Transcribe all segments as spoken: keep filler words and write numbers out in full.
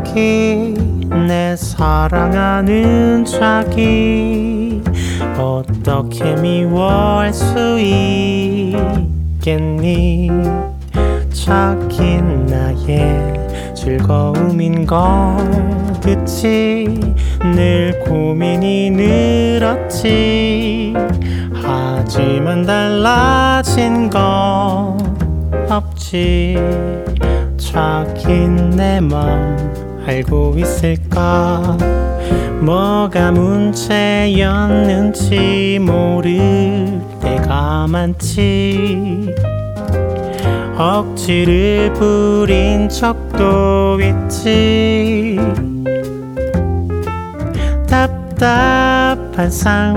자기 내 사랑하는 자기 어떻게 미워할 수 있겠니 자기 나의 즐거움인 걸 듣지 늘 고민이 늘었지 하지만 달라진 건 없지 자기 내 맘 알고 있을까 뭐가 문제였는지 모를 때가 많지 억지를 부린 적도 있지 답답한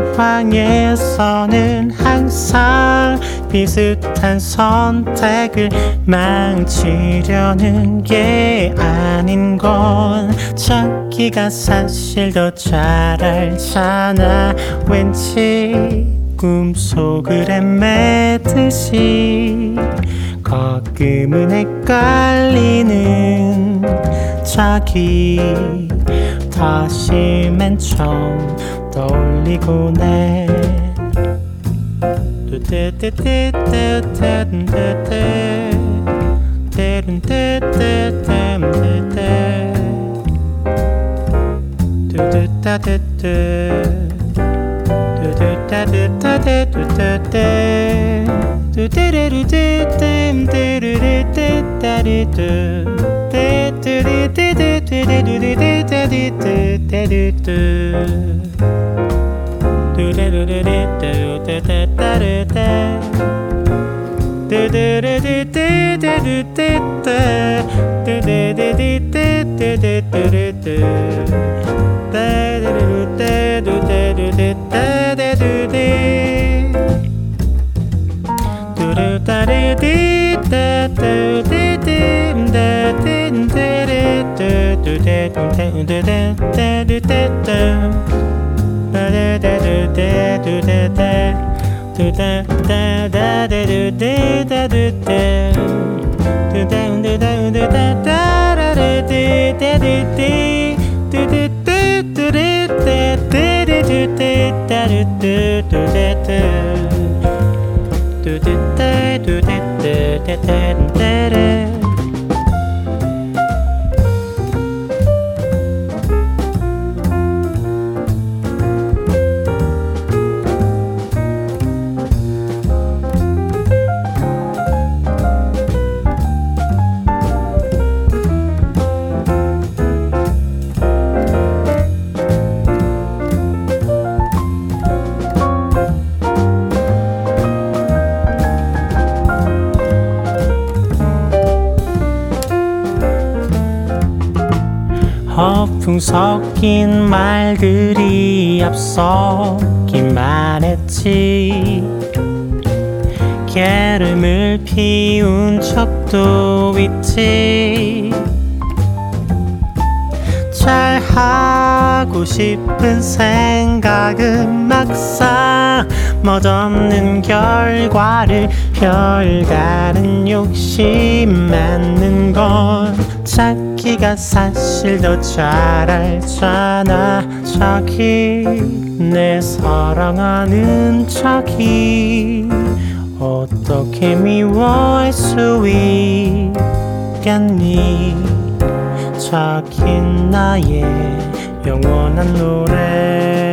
상황에서는 항상 비슷한 선택을 망치려는 게 아닌 건 자기가 사실 더 잘 알잖아 왠지 꿈속을 헤매듯이 가끔은 헷갈리는 자기 다시 맨 처음 떠올리곤 해 허풍 섞인 말들이 앞서기만 했지 게으름을 피운 척도 있지 잘하고 싶은 생각은 막상 멋없는 결과를 별다른 욕심 많는 건 자기가 사실 더 잘 알잖아 자기 내 사랑하는 자기 어떻게 미워할 수 있겠니 자기 나의 영원한 노래